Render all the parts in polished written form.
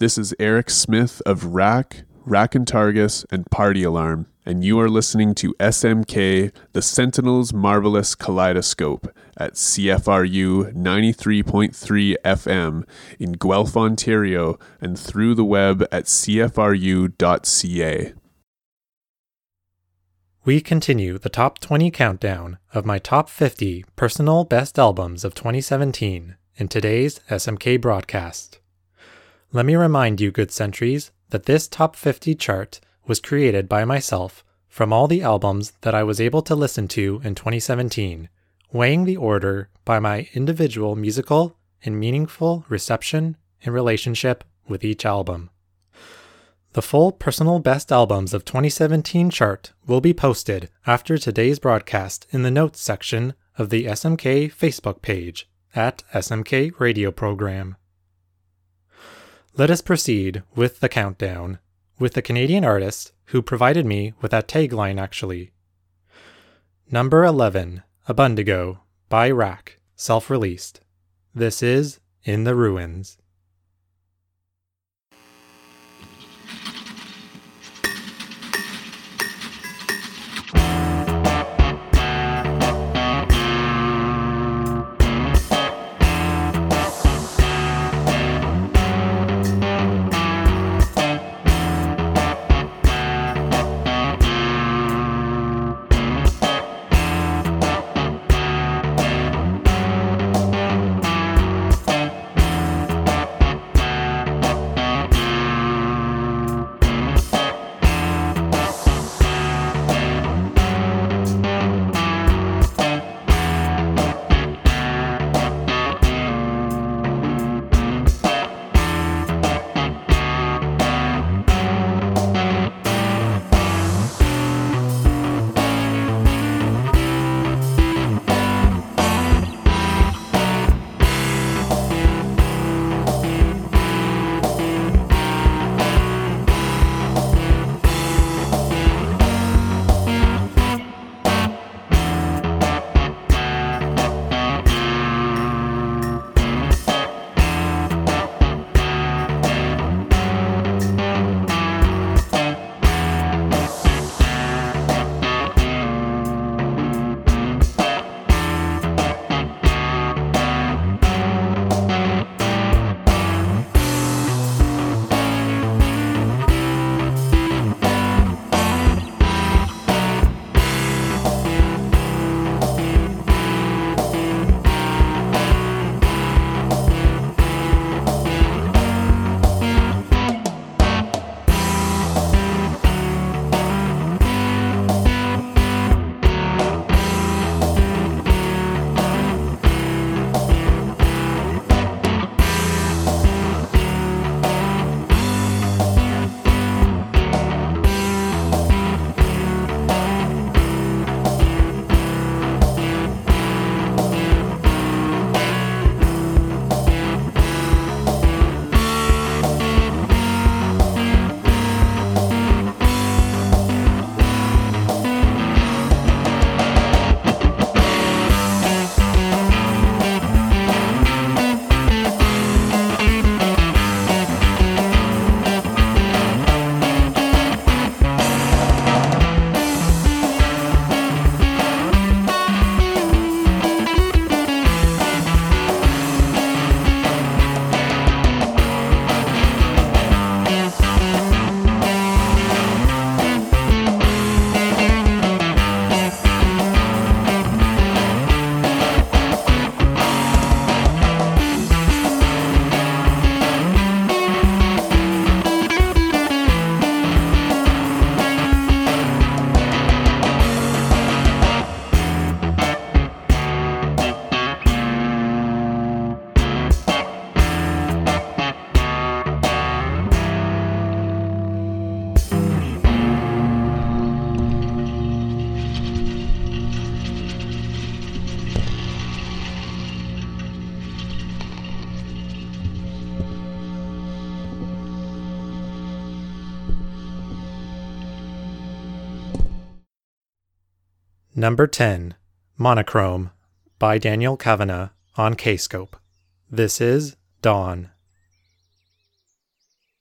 This is Eric Smith of Rack, Rack-N-Targus, and Party Alarm, and you are listening to SMK, the Sentinel's Marvelous Kaleidoscope, at CFRU 93.3 FM in Guelph, Ontario, and through the web at cfru.ca. We continue the top 20 countdown of my top 50 personal best albums of 2017 in today's SMK broadcast. Let me remind you, good sentries, that this top 50 chart was created by myself from all the albums that I was able to listen to in 2017, weighing the order by my individual musical and meaningful reception and relationship with each album. The full personal best albums of 2017 chart will be posted after today's broadcast in the notes section of the SMK Facebook page at SMK Radio Program. Let us proceed with the countdown, with the Canadian artist who provided me with that tagline actually. Number 11, Abundigo, by Rack, self-released. This is In the Ruins. Number 10, Monochrome, by Daniel Kavanagh on Kscope. This is Dawn.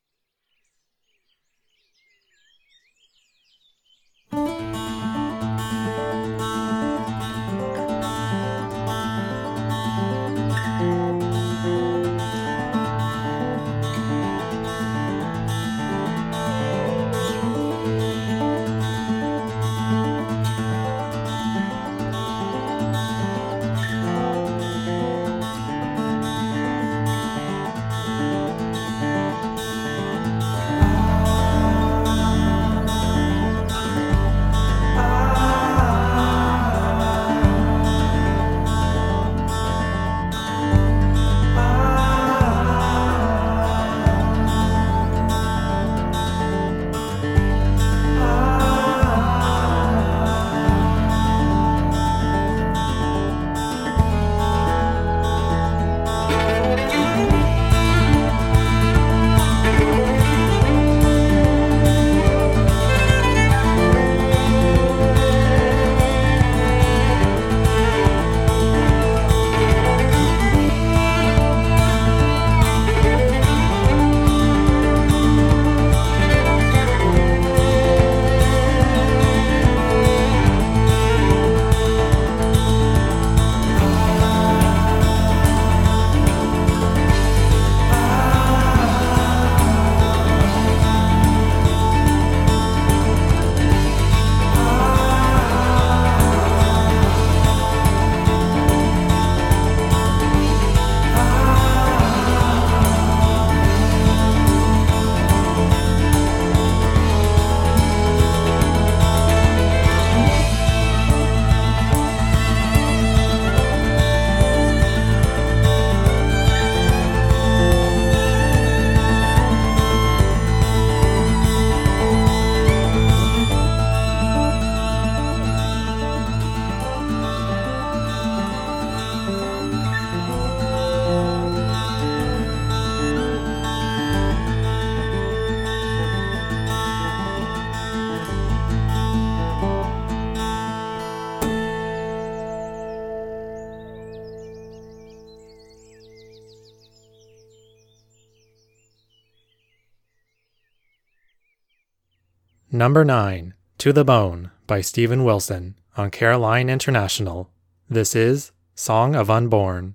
Number 9, To the Bone by Steven Wilson on Caroline International. This is Song of Unborn.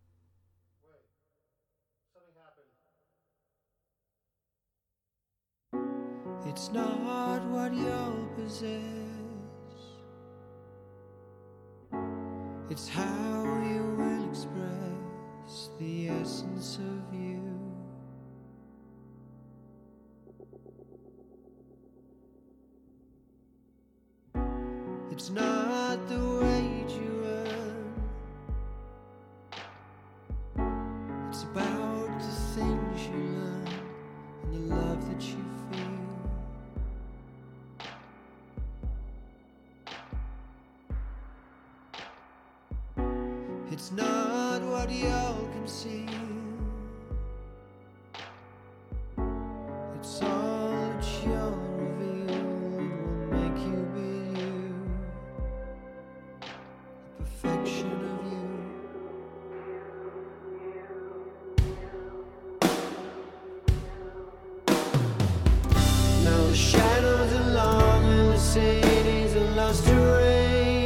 It's not what you'll possess, it's how you will express the essence of you. It's not the wage you earn, it's about the things you learn and the love that you feel. It's not what you'll conceal, it's all that you'll reveal. It will make you be you, the perfection of you. Now the shadows are long and the cities are lost to rain.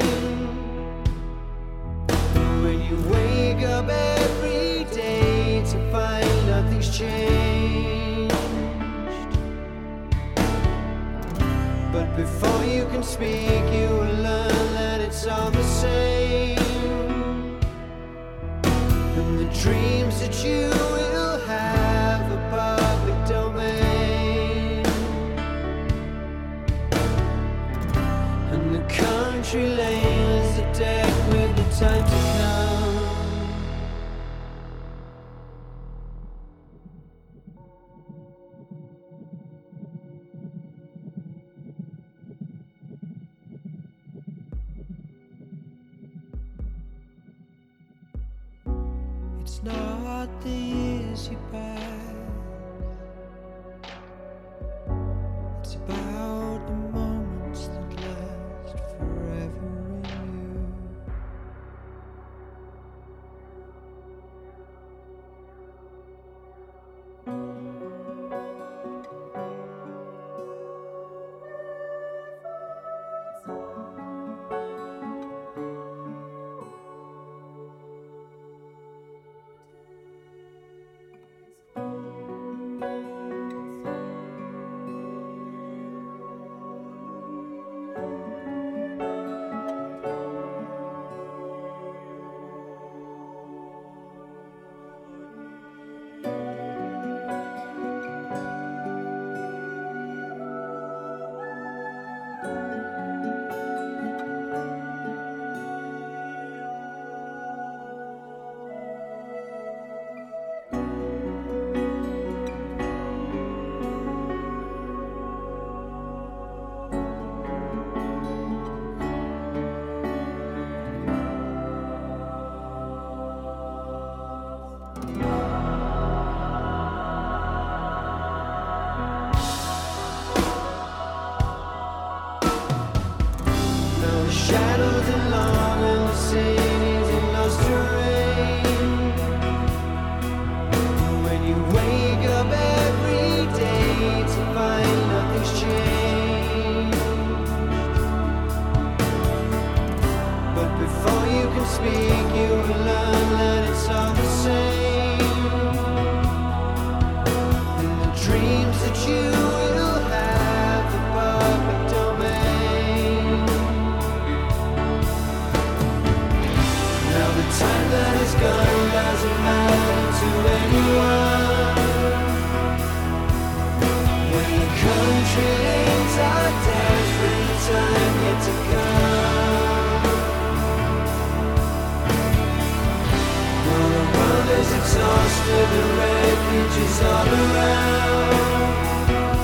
When you wake up every day to find nothing's changed, but before you can speak, you will learn that it's all the same. And the dreams that you will have a public domain, and the country lanes are decked with the time to come. It's not the years you pass, it's about the moments that last forever in you. Shadows are long and the cities are lost to rain. When you wake up every day to find nothing's changed, but before you can speak, you will learn that it's all the same. And the dreams that you will have the perfect domain. Now the time that is gone doesn't matter to anyone. When the country lanes are dead, when the time yet to come. While the world is exhausted, the refuge is all around.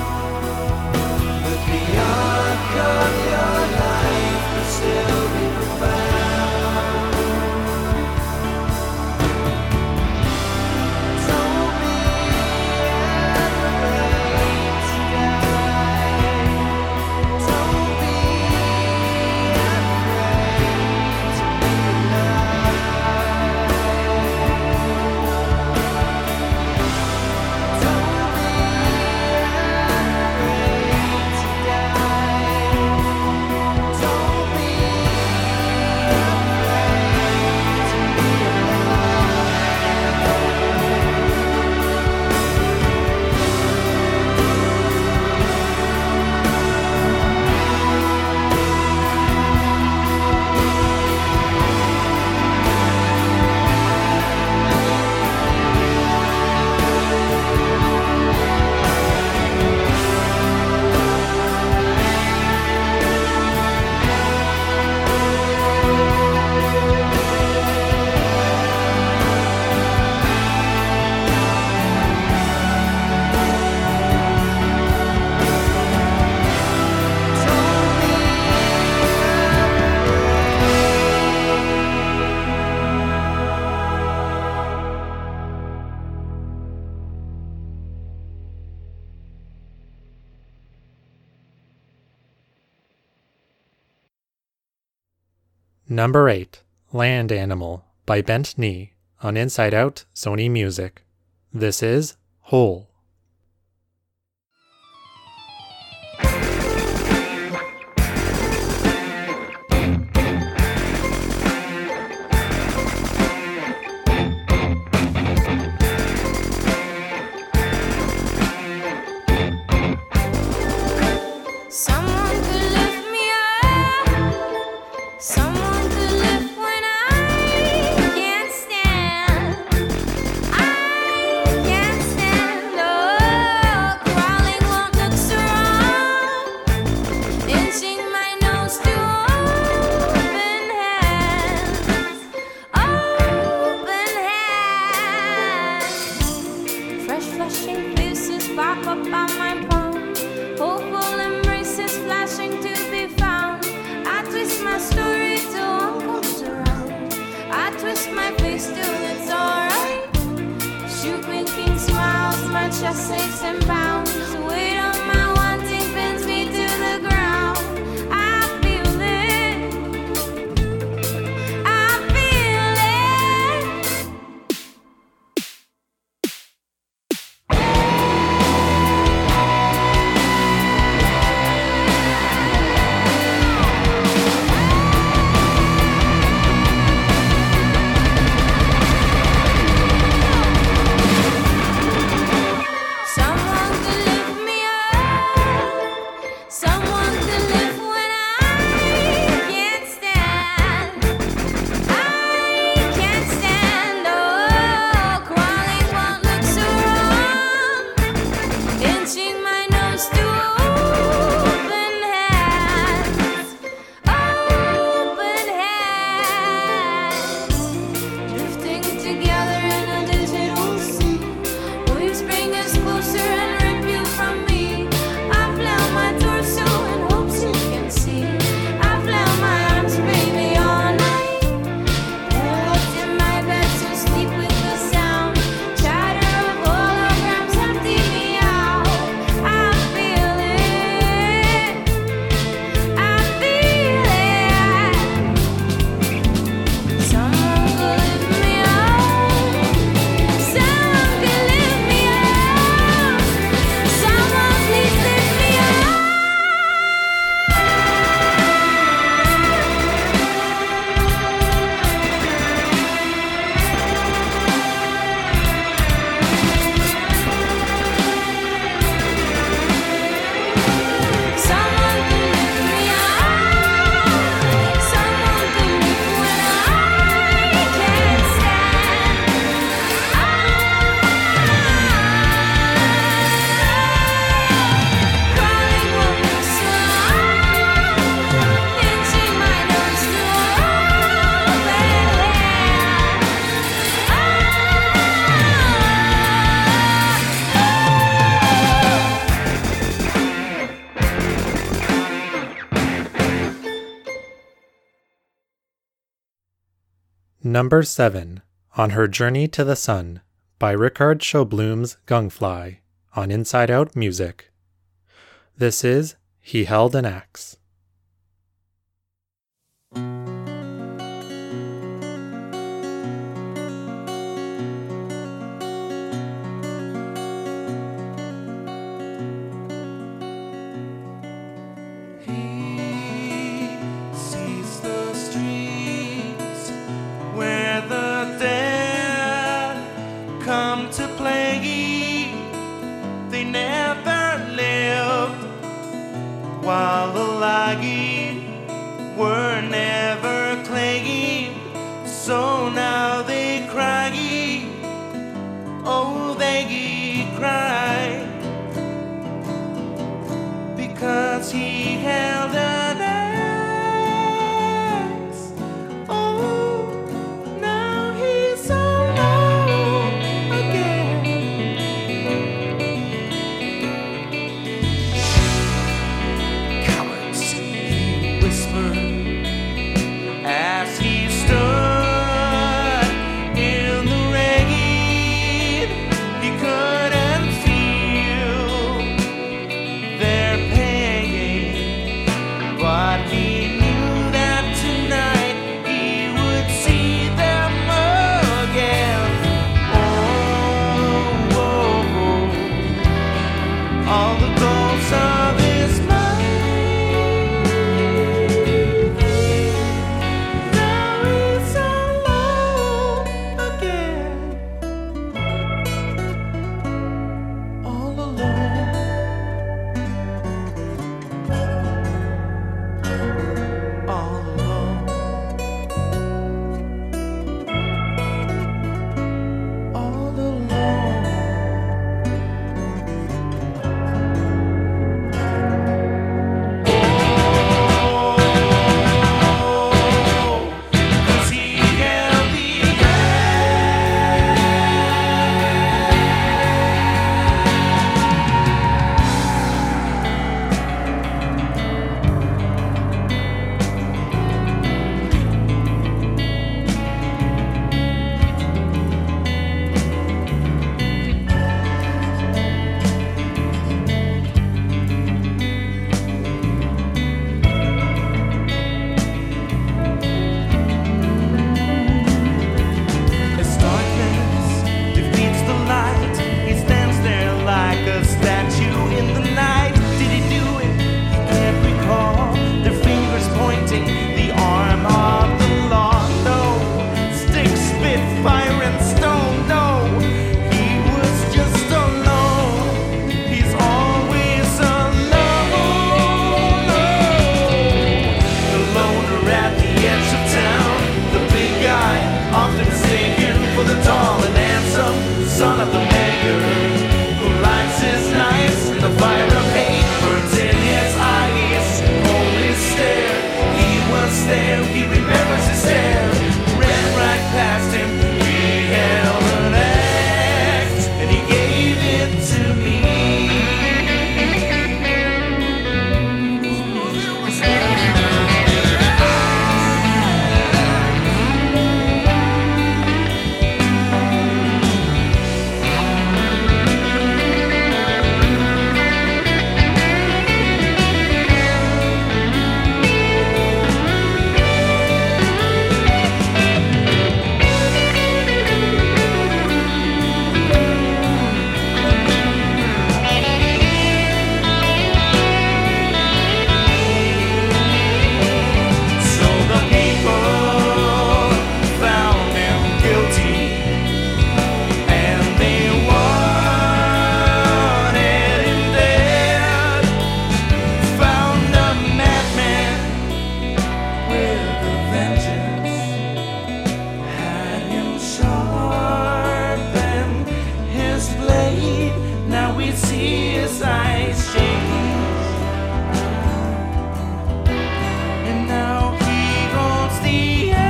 Number 8, Land Animal by Bent Knee on Inside Out Sony Music. This is Whole. Someone could lift me up. Someone could lift when I can't stand. I can't stand. Oh, crawling won't look so wrong. Inching my nose to open hands. Open hands. Fresh flushing faces pop up on my palm. Hopeful embraces flashing to be found. I twist my story till one comes around. I twist my face till it's alright. Shoot winking smiles, my chest aches and pounds. Weight on my wanting pins me to the ground. I feel it. I feel it. Someone could lift me up. Someone could lift when I can't stand. I can't stand. Oh, crawling won't look so wrong. Inching my nose to open hands. Open hands. Drifting together in a digital sea. Waves bring us closer and rip you from me. I've flung my torso in hopes you can see. I've flung my arms, baby, all night. Pillows in my bed to sleep with the sound. Chatter of holograms empty me out. I feel it. I feel it. Someone could lift me up. Someone could lift me up. Someone please lift me up. Someone could lift me up. Someone could lift when I can't stand. Crawling won't look so long. Inching my nose to open Number 7, On Her Journey to the Sun by Richard Schaubloom's Gungfly on Inside Out Music. This is He Held an Axe. He sees the streets where the dead come to play. They never lived while the alive were never claimed. So now they cry. Oh, they cry because he held an axe. Oh, now he's alone again. Cowards, he whispered, all the ghosts of his mind. Now he's alone again, all alone. All alone. All alone. 'Cause he held the As darkness defeats the light, he stands there like a statue in the night. Did he do it? He can't recall. Their fingers pointing the arm of the law. No, stick, spit, fire, and stone. No, he was just alone. He's always alone. The loner at the edge of town, the big guy, often mistaken for the tall and handsome son of the mayor, who lights his nights in the fire of hate, burns in his eyes, only stare. He was there, he remembers his stare, ran right past him, he held an axe, and he gave it to me. So the people found him guilty, and they wanted him dead. Found a madman with a vengeance, had him sharpen his blade. Now we see his eyes shaking, and now he holds the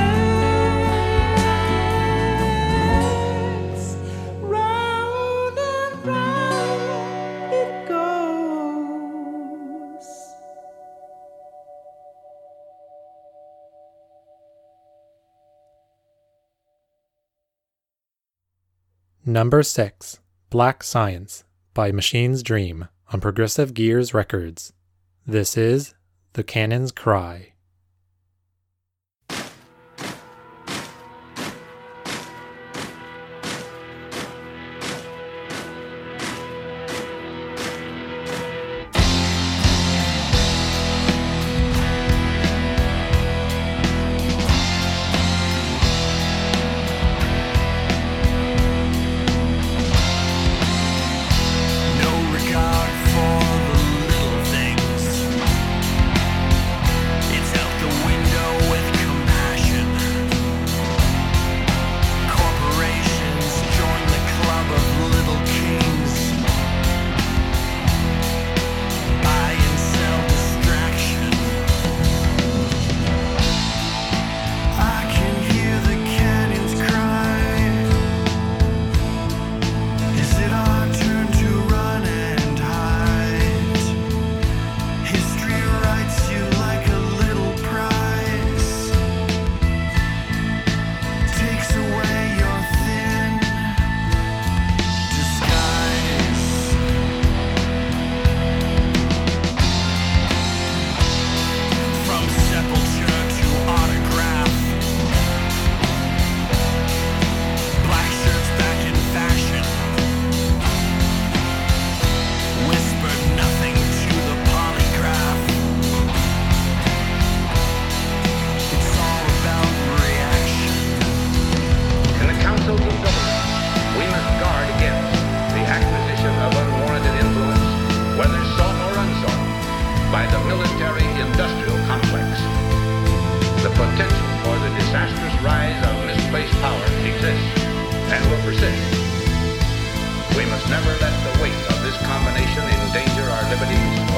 axe. Round and round it goes. Number 6, Black Science by Machine's Dream on Progressive Gears Records. This is The Cannon's Cry. No regard for the little things. It's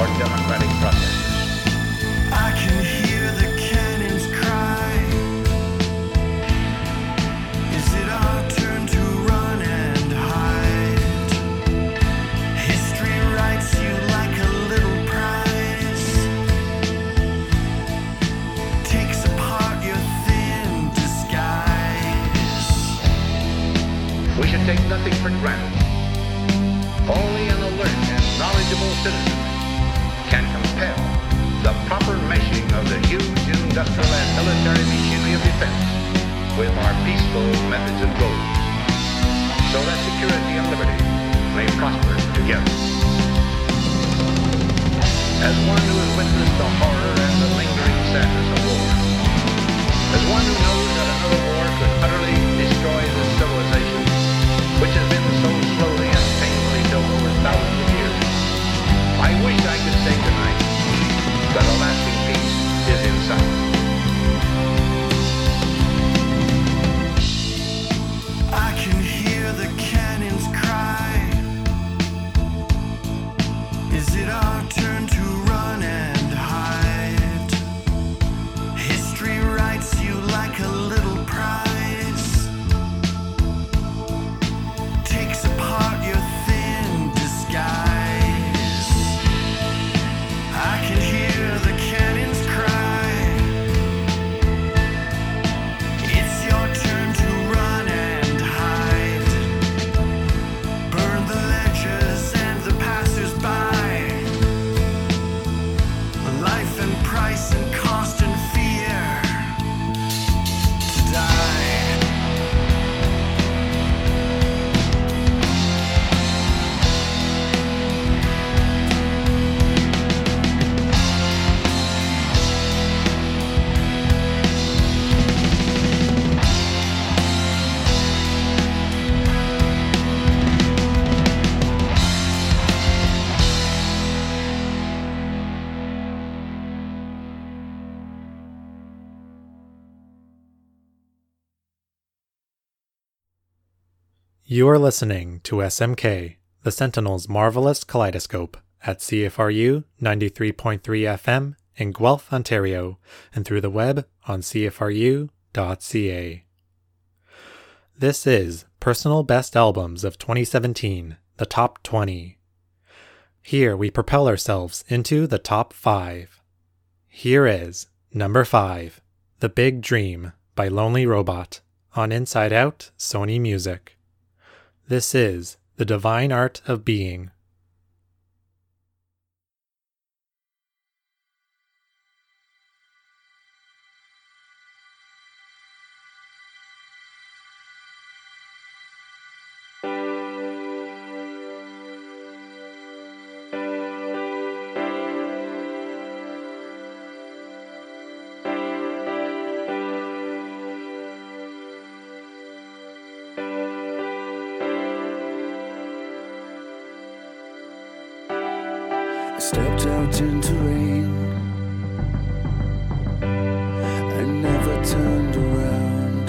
or democratic processes. I can hear the cannons cry. Is it our turn to run and hide? History writes you like a little prize. Takes apart your thin disguise. We should take nothing for granted. Only an alert and knowledgeable citizen can compel the proper meshing of the huge industrial and military machinery of defense with our peaceful methods of growth, so that security and liberty may prosper together. As one who has witnessed the horror and the lingering sadness of war, as one who knows that another war could utterly destroy this civilization, which has been so slowly and painfully built over thousands of years, I wish I could say tonight that a lasting peace is in sight. I can hear the cannons cry. Is it our turn to run and hide? History writes you like a little prize. Takes apart your thin disguise. I can hear the cannons cry. It's your turn to run and hide. Burn the ledgers and the passers-by. Life and price and cost and fear to die. You are listening to SMK, the Sentinel's Marvelous Kaleidoscope, at CFRU 93.3 FM in Guelph, Ontario, and through the web on cfru.ca. This is Personal Best Albums of 2017, the Top 20. Here we propel ourselves into the Top 5. Here is number 5, The Big Dream by Lonely Robot, on Inside Out Sony Music. This is The Divine Art of Being. I stepped out into rain. I never turned around.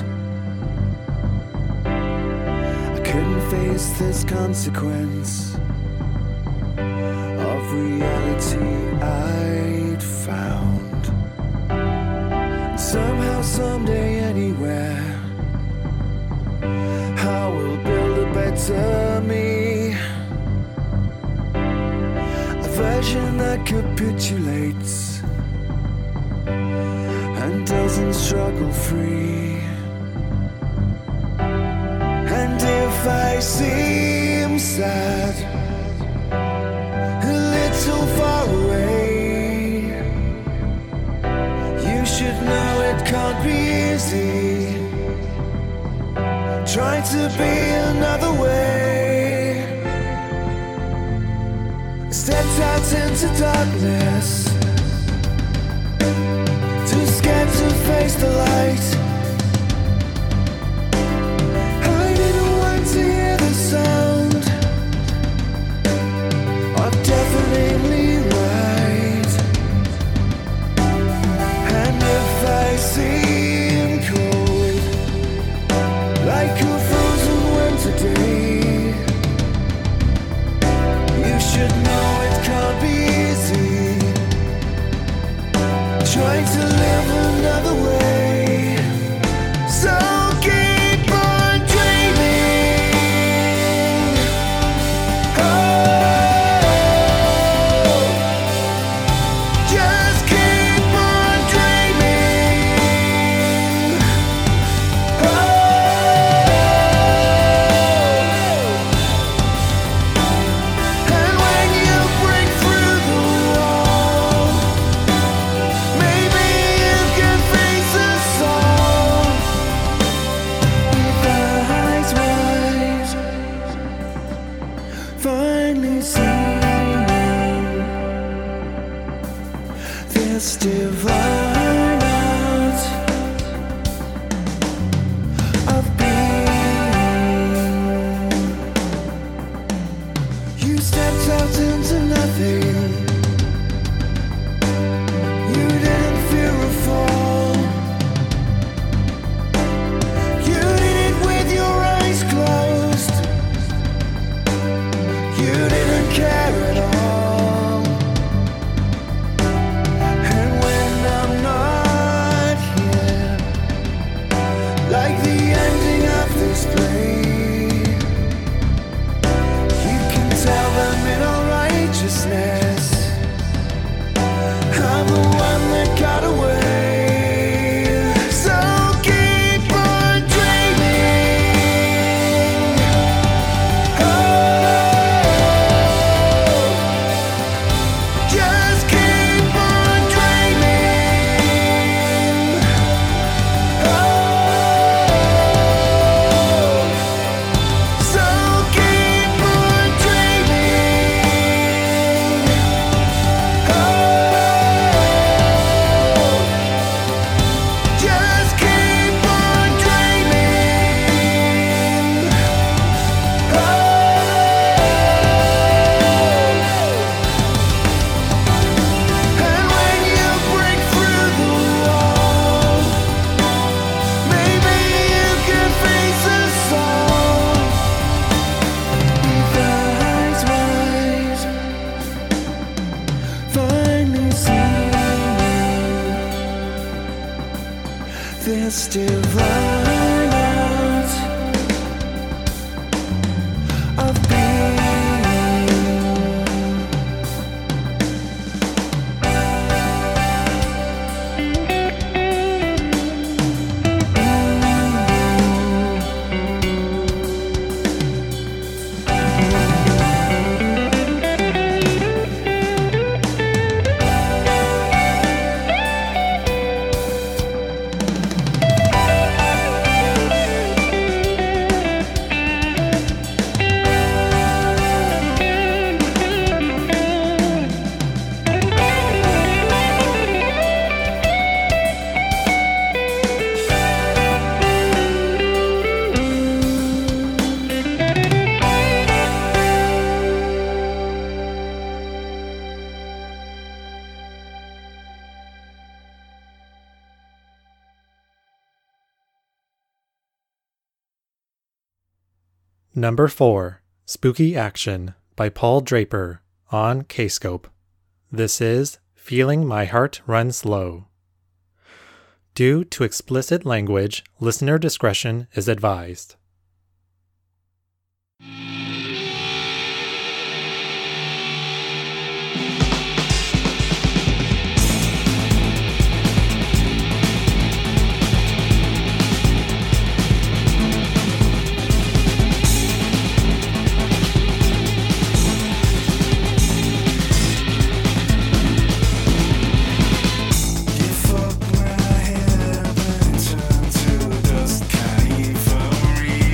I couldn't face this consequence of reality I'd found. Somehow, someday, anywhere, I will build a better me. Version that capitulates and doesn't struggle free. And if I seem sad, a little far away, you should know it can't be easy. Try to be another way. Stepped out into darkness, too scared to face the light. I didn't want to hear the sound of deafeningly right. And if I seem cold, like a frozen winter day, you should know it can't be easy. trying to live another way. So keep on dreaming. Oh, just keep on dreaming. Oh, and when you break through the wall, maybe you can face us all with eyes wide, finally seeing this divine art of being. You stepped out into nothing. You didn't fear a fall. You did it with your eyes closed. You didn't care at all. And when I'm not here, like the ending of this play, you can tell them in all righteousness, I'm the one that got away. So keep on dreaming. Oh, just keep on dreaming. Oh, so keep on dreaming. Oh, just keep on dreaming. Oh, and when you break through the wall, maybe you can face us all with eyes wide, finally seeing this divine art of being. Number 4, Spooky Action by Paul Draper on Kscope. This is Feeling My Heart Run Slow. Due to explicit language, listener discretion is advised. Fuck my head and turn to dust, can't even read.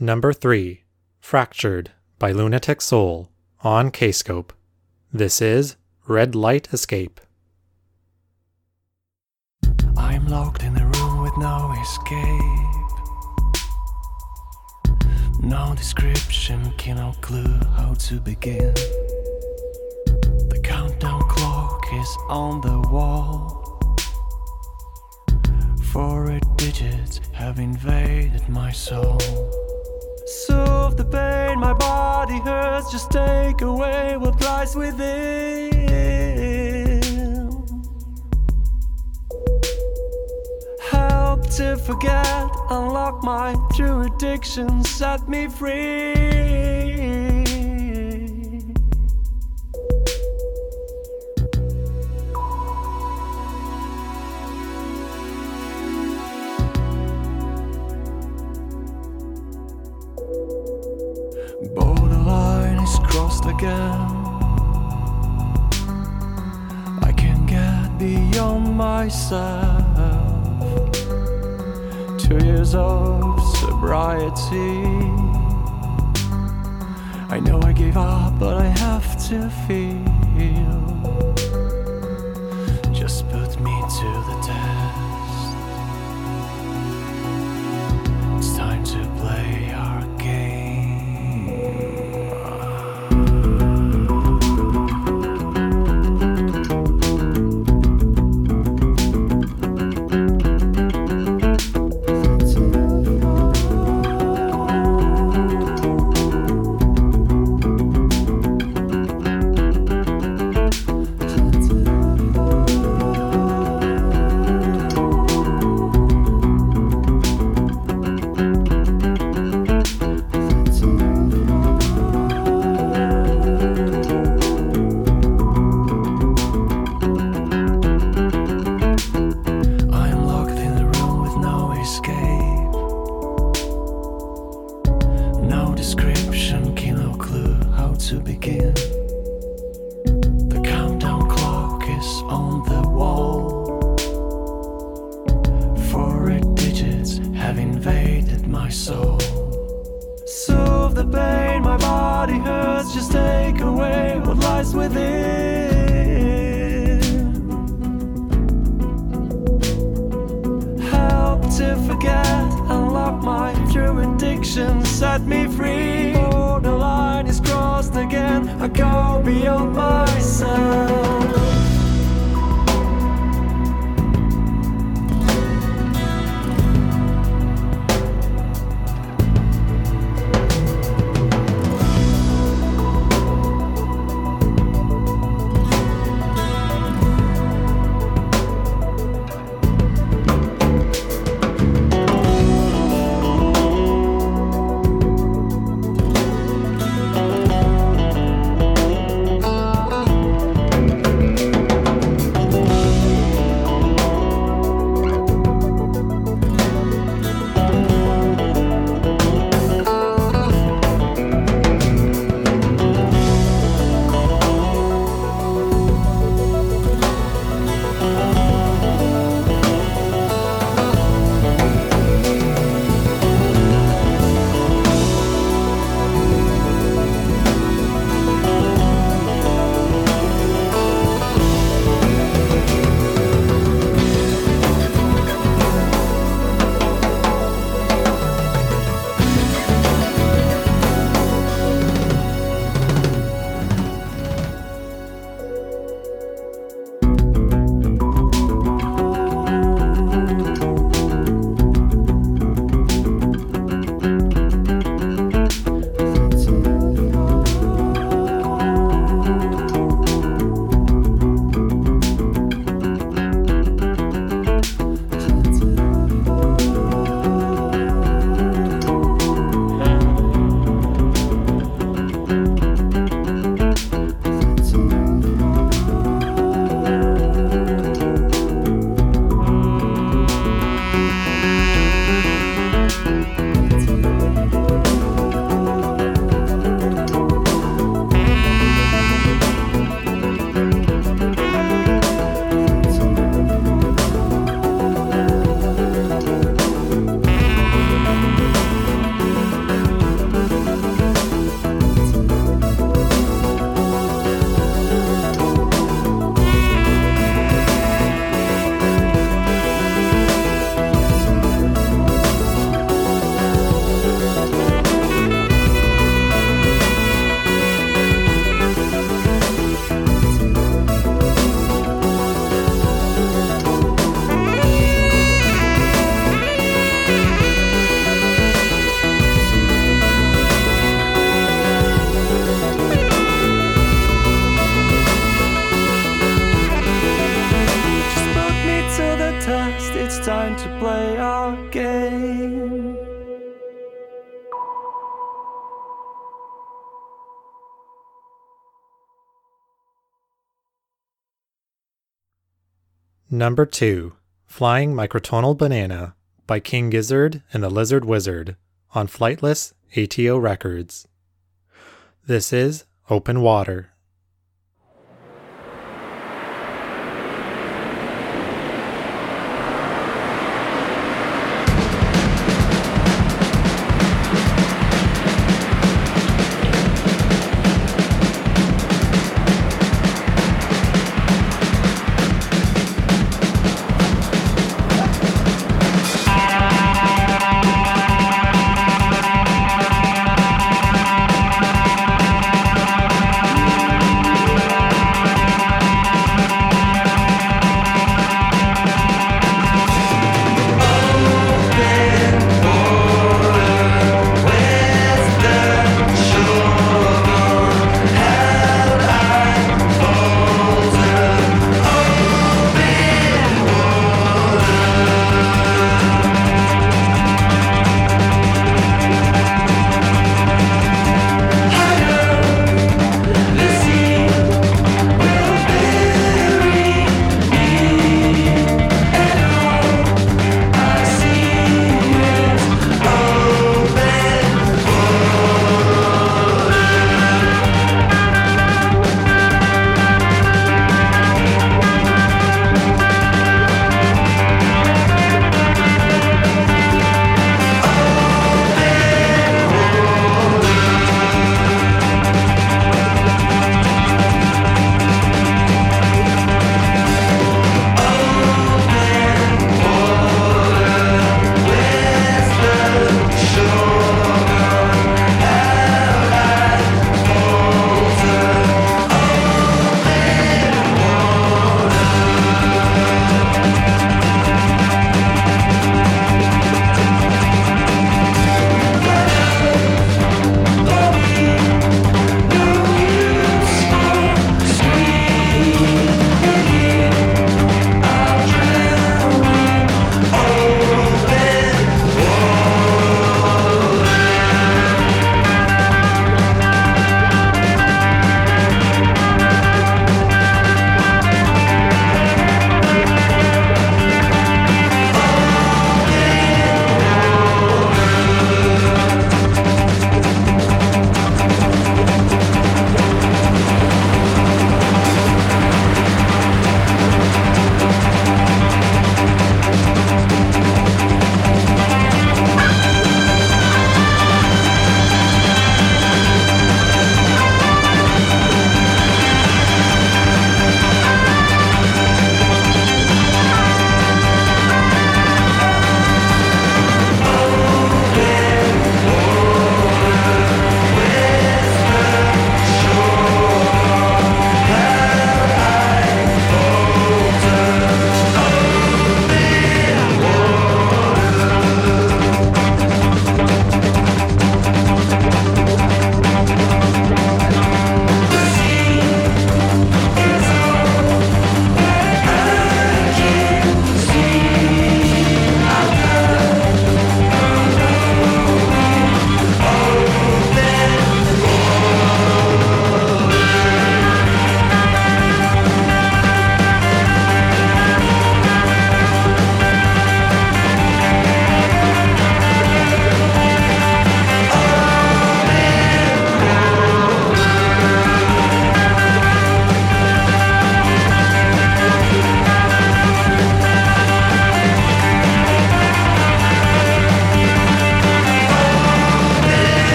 Number 3, Fractured by Lunatic Soul on Kscope. This is Red Light Escape. I'm locked in a room with no escape. No description, no clue how to begin. The countdown clock is on the wall. 4 digits have invaded my soul. Soothe the pain my body hurts, just take away what lies within. Help to forget, unlock my true addiction, set me free. Borderline is crossed again. I can't get beyond myself. 2 years of sobriety. I know I gave up, but I have to feel. Just put me to the test. It's time to play our game. Set me free. Borderline is crossed again. I go beyond myself. trying to play our game. Number 2, Flying Microtonal Banana by King Gizzard and the Lizard Wizard on Flightless ATO Records. This is Open Water.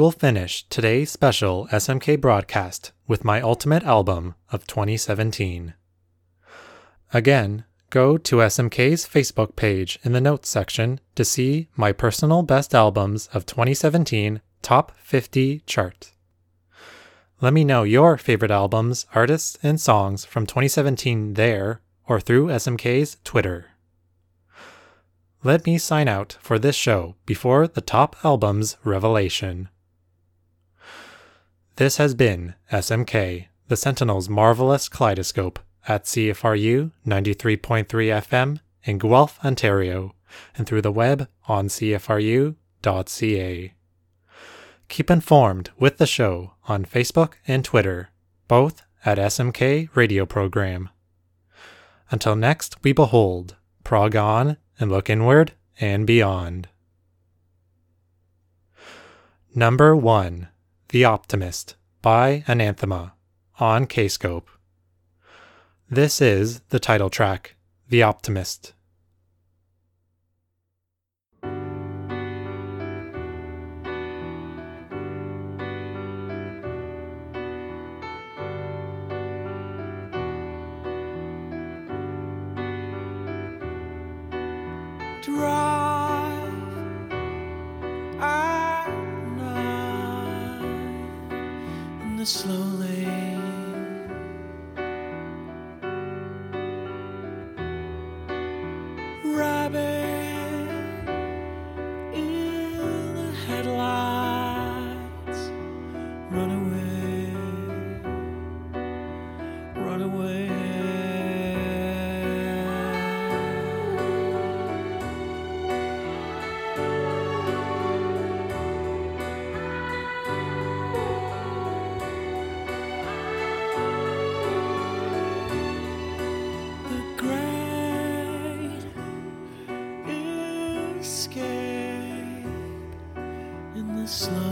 will finish today's special SMK broadcast with my ultimate album of 2017. Again, go to SMK's Facebook page in the notes section to see my personal best albums of 2017 top 50 chart. Let me know your favorite albums, artists, and songs from 2017 there or through SMK's Twitter. Let me sign out for this show before the top albums revelation. This has been SMK, the Sentinel's Marvelous Kaleidoscope at CFRU 93.3 FM in Guelph, Ontario, and through the web on cfru.ca. Keep informed with the show on Facebook and Twitter, both at SMK Radio Program. Until next we behold, prog on and look inward and beyond. Number 1, The Optimist by Anathema on Kscope. This is the title track, The Optimist. Drive at night in the slow lane, rabbit in the headlights, run away, run away. Slow